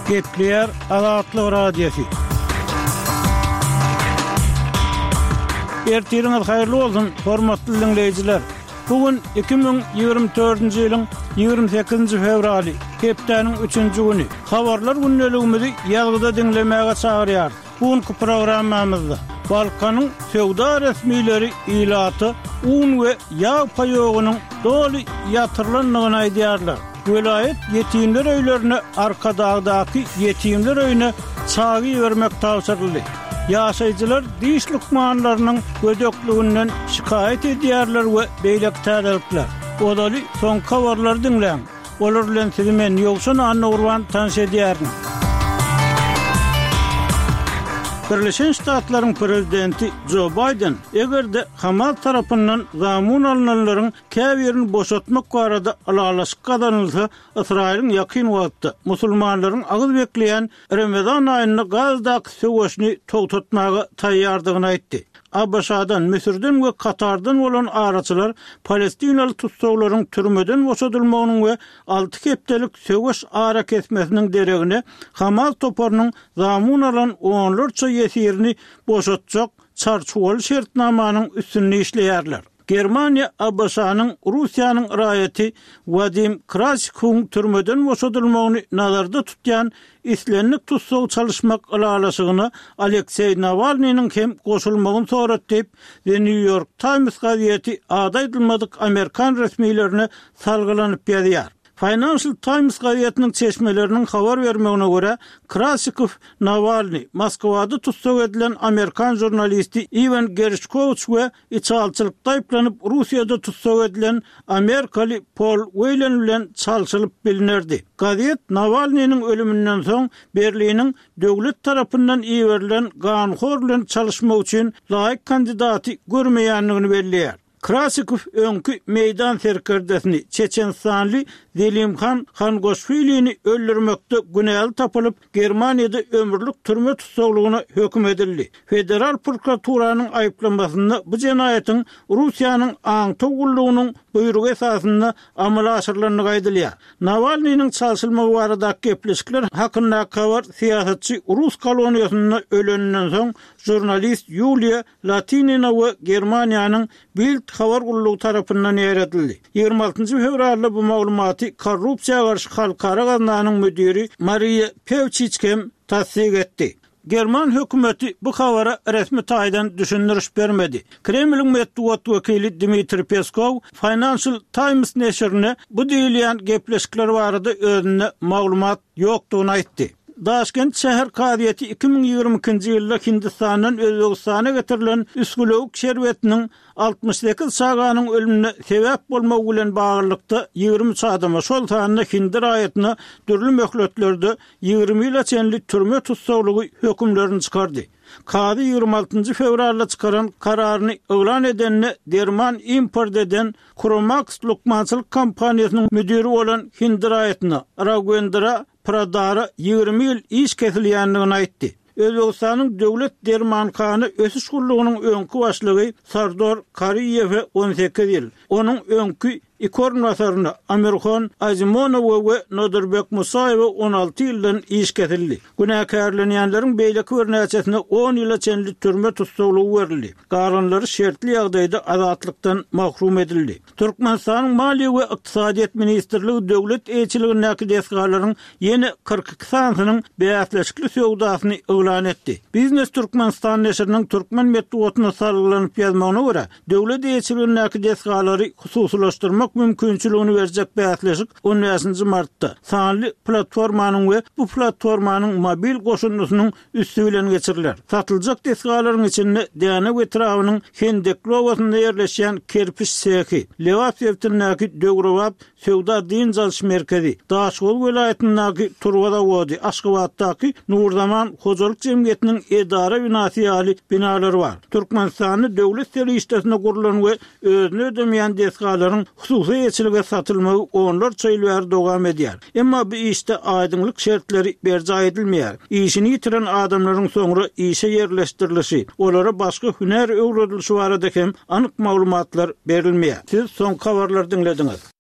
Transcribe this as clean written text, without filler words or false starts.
Gepler Azatlyk Radiosu. Ertiriniz hayırlı olsun, hormatly dinleyijiler. Bugün 2024-nji ýylyň 28-nji fevraly, hepdeniň 3-nji güni. Habarlar günneligimizi ýalgyda dinlemäge çagyrýar. Bugünkü programmamyzda Balkanyň sowda resmileri ilaty un we ýağ paýogynyň doly ýatyrlanmagyny aýdýarlar. Vilayet yetimler öýlerine arkadagdaky yetimler öýüne çagy bermek tawsyrly. Ýaşaýjylar diş lukmanlarynyň gödekliginden şikayet edýärler we beýlek täzelikler. Odaly soň habarlar dinleň. Olar bilen sizi men ýogşan Anna Urban tanış edýärin. Birleşen Ştatlaryň prezidenti Joe Biden egerde Hamas tarapyndan zamun alynanlaryň käbirini boşatmak barada alalaşyk gadanylsa, Israýlyň ýakyn wagtda musulmanlaryň agyz bekleýän Ramazan aýyny gazdaky söwüşni togtatmagy taýýardygyny aýtdy. Abaşadan, Misirden we Katardan bolan araçylar Palestinaly tutsaglaryň türmeden boşadylmagynyň we 6 hepdelik söwüş ara kesmesiniň deregine Hamas toparynyň zamun alan onlarça ýetirini boşatjak çarçuwaly şertnamanyň üstünde işleýärler. Germaniya Abaşanyň Russiýanyň raýaty Vadim Krasikun türmeden boşadylmagyny nazarda tutýan islenlik tutsag çalışmak alalaşygyny Aleksey Navalnyň hem goşulmagyny sorat diýip The New York Times gazetesi adaýdylmadyk Amerikan resmilerine salgylanyp ýazýar. Financial Times gazetiniň çeşmeleriniň habar bermegine görä, Krasikov Navalny Moskwada tutsag edilen Amerikan jurnalisti Ivan Gershkovich we içalçylykda aýplanyp Russiýada tutsag edilen Amerikaly Paul Whelan bilen çalşylyp bilinerdi. Gazet Navalnyň ölümünden soň Berliniň döwlet tarapyndan iýerilen ganhor bilen çalışmak üçin laýyk kandidaty görmeýänligini belliýär. Krasikov öňkü meýdan serkerdesini Çeçenstanly Zelimkhan Khangoshvili'ni öldürmekde günäli tapylyp Germaniýada ömürlük türme tutsaglygyna hökm edildi. Federal prokuraturanyň aýyplamasyna bu jenaýatyň Russiýanyň aňtogullygynyň buýrugy esasynda amala aşyrylanyny aýdylýar. Navalnyň çalşylmagy baradaky gepleşikler hakynda habar siýasatçy Rus koloniýasyna ölenden soň jurnalist Yulia Latinina we Germaniýanyň Bild habar gullugy tarapyndan ýeredildi. 26-njy fevralda bu maglumaty Korrupsiýa garşy halkara gazananyň müdiri Maria Pevchichkem tasdik etdi. German hökümeti bu habara resmi taýdan düşündiriş bermedi. Kremliň medeniýet wekili Dmitri Peskov Financial Times neşrine bu diýilýän gepleşikler barada özüne maglumat ýokdugyny aýtdy. Daşkent şäher kadyeti 2022-nji ýylda Hindistanyň Özbegistana getirilen üskülük şerbetiniň 68 saganyň ölümine sebäp bolmagy bilen baglykda 23 adama şol taýanda Hind raýatyna türlü möhletlerde 20 ýyla çenli türme tutsaglygy hökümlerini çykardy. Kady 26-njy fevralda çykaran kararyny oglan edenine derman import eden Kromax lukmançylyk kompaniýasynyň müdiri bolan Hind raýatyna Raghavendra Pradara 20 ýyl iş kesilýändigini aýtdy. Özbegistanyň döwlet dermankany ösüş gullugynyň öňkü başlygy Sardor Kariýew 18 ýyl. Onuň öňkü İkornasaryna Amirxon Azimonow we Nodirbek Musayew 16 ýyldan iş kesildi. Günäkärlenýänleriň beýleki örnäçesine 10 ýyla çenli türme tutsaglygy berildi. Galanlary şertli ýagdaýda azatlykdan mahrum edildi. Türkmenistanyň Maliýe we Iqtisadiýet ministrligi döwlet elçiligindäki desgalaryň ýene 42 sanynyň beýatleşikli sowdasyny oglan etdi. Biznes Türkmenistan neşriniň türkmen medeniýetine salgylanyp ýazmagyna görä, döwlet elçiligindäki desgalary hususlaşdyrmak mümkinçiligini berjek beýatleşik 10 martda sanly platformanyň we bu platformanyň mobil goşunynyň üstü bilen geçiriler. Satyljak desgalaryň içinde Diyana we Trawynyň Hendeklowasyna ýerleşýän kerpiç sehi, Lewap ýertindäki Dögrewap sowda din çalyş merkezi, Daşgol welaýatyndaky Turgada wady, Aşgabatdaky Nurzaman hojalyk jemgyýetiniň edara binasy ýaly binalary bar. Türkmenistany döwlet serişdesine gurulan we özüne ödemeýän desgalaryň hususy elçilige satylmagy onlarça ýyl dowam edýär. Emma bu işte aýdymlyk şertleri berja edilmeýär. İşini ýitiren adamlaryň soňra işe ýerleşdirilişi, olara başga hüner öwredilişi barada hem anyk maglumatlar berilmeýär. Siz soň habarlar dinlediňiz.